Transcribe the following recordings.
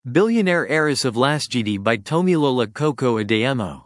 Billionaire Heiress of Lasgidi by Tomilola Koko Adeyemo.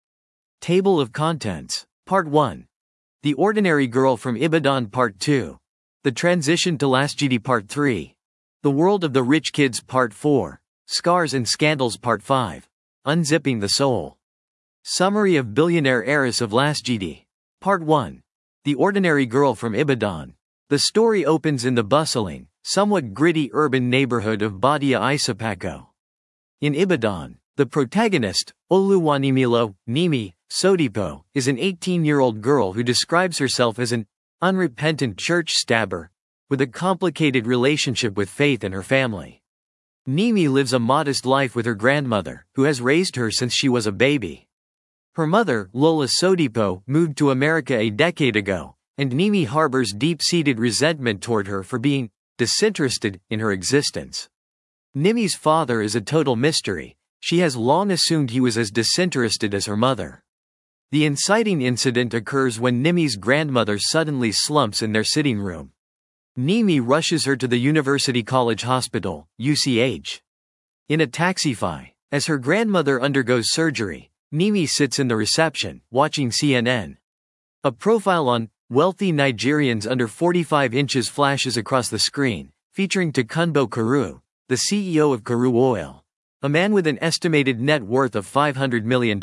Table of Contents. Part 1. The Ordinary Girl from Ibadan Part 2. The Transition to Lasgidi Part 3. The World of the Rich Kids Part 4. Scars and Scandals Part 5. Unzipping the Soul. Summary of Billionaire Heiress of Lasgidi. Part 1. The Ordinary Girl from Ibadan. The story opens in the bustling, somewhat gritty urban neighborhood of Badia Isapako. In Ibadan, the protagonist, Oluwanimilo Nimi Sodipo, is an 18-year-old girl who describes herself as an unrepentant church stabber, with a complicated relationship with faith and her family. Nimi lives a modest life with her grandmother, who has raised her since she was a baby. Her mother, Lola Sodipo, moved to America a decade ago, and Nimi harbors deep-seated resentment toward her for being disinterested in her existence. Nimi's father is a total mystery. She has long assumed he was as disinterested as her mother. The inciting incident occurs when Nimi's grandmother suddenly slumps in their sitting room. Nimi rushes her to the University College Hospital, UCH. In a taxify, as her grandmother undergoes surgery, Nimi sits in the reception, watching CNN. A profile on wealthy Nigerians under 45 inches flashes across the screen, featuring Tokunbo Karu, the CEO of Karu Oil, a man with an estimated net worth of $500 million.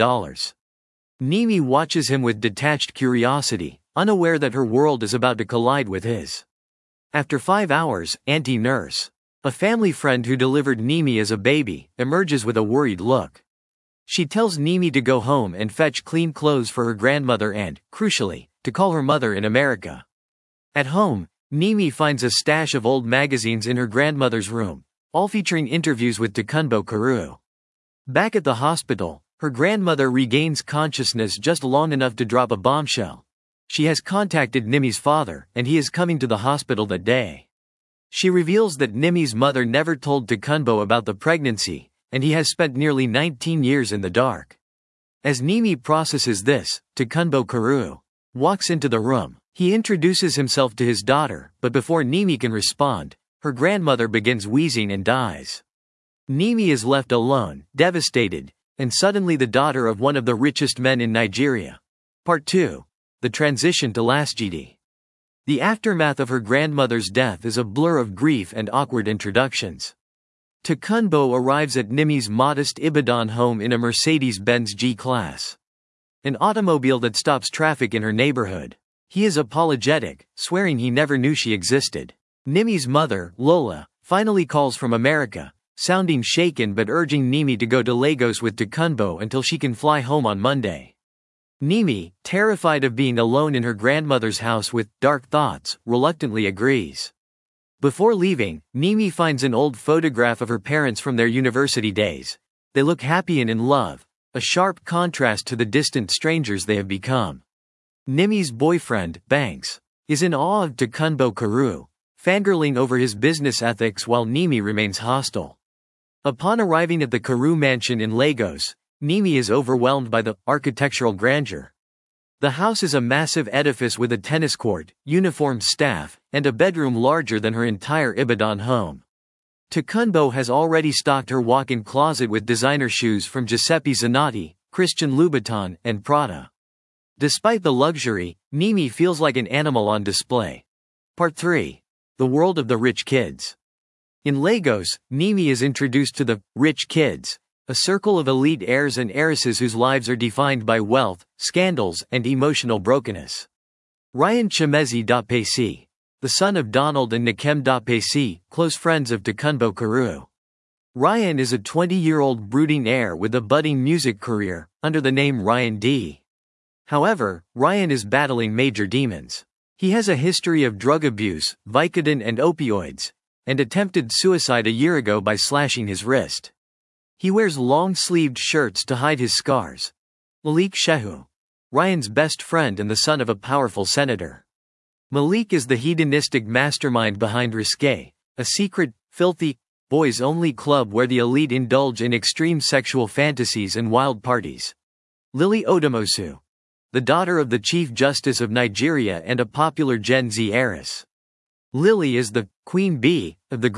Nimi watches him with detached curiosity, unaware that her world is about to collide with his. After 5 hours, Auntie Nurse, a family friend who delivered Nimi as a baby, emerges with a worried look. She tells Nimi to go home and fetch clean clothes for her grandmother and, crucially, to call her mother in America. At home, Nimi finds a stash of old magazines in her grandmother's room, all featuring interviews with Tokunbo Karu. Back at the hospital, her grandmother regains consciousness just long enough to drop a bombshell. She has contacted Nimi's father, and he is coming to the hospital that day. She reveals that Nimi's mother never told Tokunbo about the pregnancy, and he has spent nearly 19 years in the dark. As Nimi processes this, Tokunbo Karu walks into the room. He introduces himself to his daughter, but before Nimi can respond, her grandmother begins wheezing and dies. Nimi is left alone, devastated, and suddenly the daughter of one of the richest men in Nigeria. Part 2. The Transition to Lasgidi. The aftermath of her grandmother's death is a blur of grief and awkward introductions. Tokunbo arrives at Nimi's modest Ibadan home in a Mercedes-Benz G-Class. An automobile that stops traffic in her neighborhood. He is apologetic, swearing he never knew she existed. Nimi's mother, Lola, finally calls from America, sounding shaken but urging Nimi to go to Lagos with Tokunbo until she can fly home on Monday. Nimi, terrified of being alone in her grandmother's house with dark thoughts, reluctantly agrees. Before leaving, Nimi finds an old photograph of her parents from their university days. They look happy and in love, a sharp contrast to the distant strangers they have become. Nimi's boyfriend, Banks, is in awe of Tokunbo Karu, fangirling over his business ethics while Nimi remains hostile. Upon arriving at the Karu mansion in Lagos, Nimi is overwhelmed by the architectural grandeur. The house is a massive edifice with a tennis court, uniformed staff, and a bedroom larger than her entire Ibadan home. Tokunbo has already stocked her walk-in closet with designer shoes from Giuseppe Zanotti, Christian Louboutin, and Prada. Despite the luxury, Nimi feels like an animal on display. Part 3. The World of the Rich Kids. In Lagos, Nimi is introduced to the rich kids, a circle of elite heirs and heiresses whose lives are defined by wealth, scandals, and emotional brokenness. Ryan Chimezi Dapesi, the son of Donald and Nkem Dapesi, close friends of Tokunbo Karu. Ryan is a 20-year-old brooding heir with a budding music career, under the name Ryan D. However, Ryan is battling major demons. He has a history of drug abuse, Vicodin and opioids, and attempted suicide a year ago by slashing his wrist. He wears long-sleeved shirts to hide his scars. Malik Shehu, Ryan's best friend and the son of a powerful senator. Malik is the hedonistic mastermind behind Risque, a secret, filthy, boys-only club where the elite indulge in extreme sexual fantasies and wild parties. Lily Odomosu, the daughter of the Chief Justice of Nigeria and a popular Gen Z heiress. Lily is the queen bee of the group,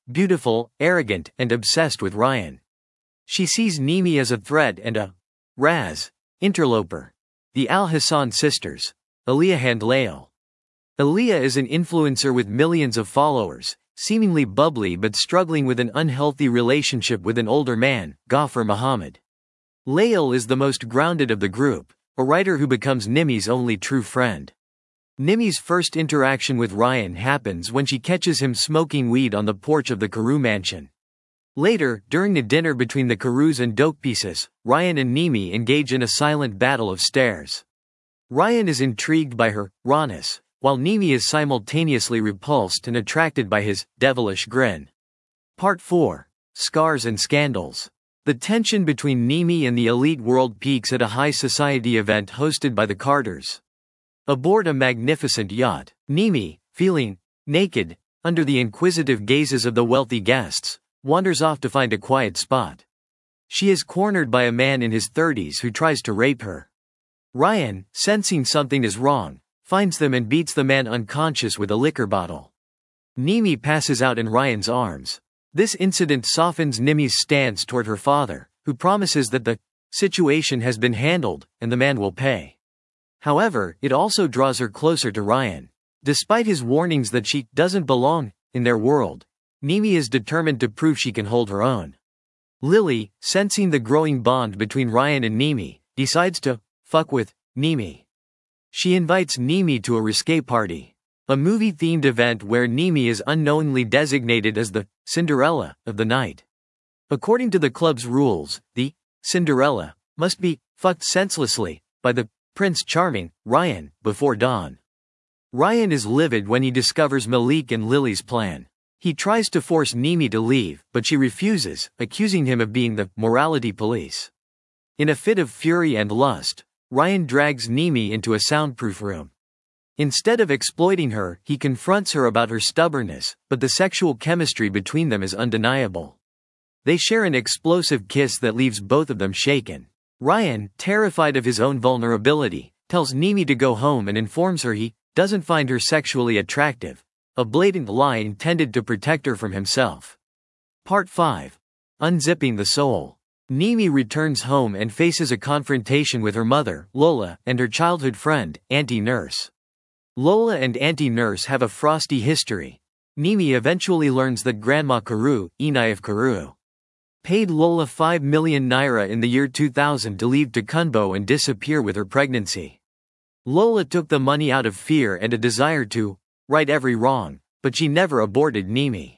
beautiful, arrogant, and obsessed with Ryan. She sees Nimi as a threat and a Raz interloper. The Al Hassan sisters, Aaliyah and Lael. Aaliyah is an influencer with millions of followers, seemingly bubbly but struggling with an unhealthy relationship with an older man, Ghaffar Muhammad. Lael is the most grounded of the group, a writer who becomes Nimi's only true friend. Nimi's first interaction with Ryan happens when she catches him smoking weed on the porch of the Carew mansion. Later, during the dinner between the Carews and Dokepieces, Ryan and Nimi engage in a silent battle of stares. Ryan is intrigued by her rawness, while Nimi is simultaneously repulsed and attracted by his devilish grin. Part 4. Scars and Scandals. The tension between Nimi and the elite world peaks at a high society event hosted by the Carters. Aboard a magnificent yacht, Nimi, feeling naked under the inquisitive gazes of the wealthy guests, wanders off to find a quiet spot. She is cornered by a man in his 30s who tries to rape her. Ryan, sensing something is wrong, finds them and beats the man unconscious with a liquor bottle. Nimi passes out in Ryan's arms. This incident softens Nimi's stance toward her father, who promises that the situation has been handled and the man will pay. However, it also draws her closer to Ryan. Despite his warnings that she doesn't belong in their world, Nimi is determined to prove she can hold her own. Lily, sensing the growing bond between Ryan and Nimi, decides to fuck with Nimi. She invites Nimi to a risque party, a movie-themed event where Nimi is unknowingly designated as the Cinderella of the night. According to the club's rules, the Cinderella must be fucked senselessly by the Prince Charming, Ryan, before dawn. Ryan is livid when he discovers Malik and Lily's plan. He tries to force Nimi to leave, but she refuses, accusing him of being the morality police. In a fit of fury and lust, Ryan drags Nimi into a soundproof room. Instead of exploiting her, he confronts her about her stubbornness, but the sexual chemistry between them is undeniable. They share an explosive kiss that leaves both of them shaken. Ryan, terrified of his own vulnerability, tells Nimi to go home and informs her he doesn't find her sexually attractive, a blatant lie intended to protect her from himself. Part 5. Unzipping the Soul. Nimi returns home and faces a confrontation with her mother, Lola, and her childhood friend, Auntie Nurse. Lola and Auntie Nurse have a frosty history. Nimi eventually learns that Grandma Carew, Inai of Carew, paid Lola 5 million naira in the year 2000 to leave to Kunbo and disappear with her pregnancy. Lola took the money out of fear and a desire to right every wrong, but she never aborted Nimi.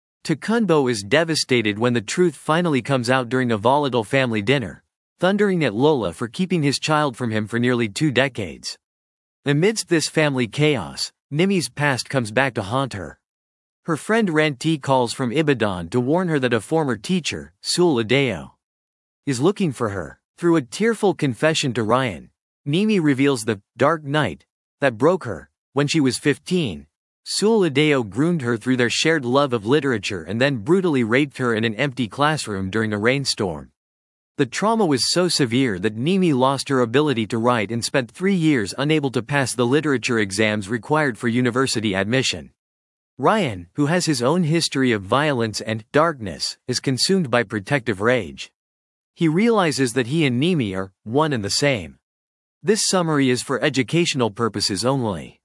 Tukunbo is devastated when the truth finally comes out during a volatile family dinner, thundering at Lola for keeping his child from him for nearly 2 decades. Amidst this family chaos, Nimi's past comes back to haunt her. Her friend Ranti calls from Ibadan to warn her that a former teacher, Sul Adeo, is looking for her. Through a tearful confession to Ryan, Nimi reveals the dark night that broke her. When she was 15, Sul Adeo groomed her through their shared love of literature and then brutally raped her in an empty classroom during a rainstorm. The trauma was so severe that Nimi lost her ability to write and spent 3 years unable to pass the literature exams required for university admission. Ryan, who has his own history of violence and darkness, is consumed by protective rage. He realizes that he and Nimi are one and the same. This summary is for educational purposes only.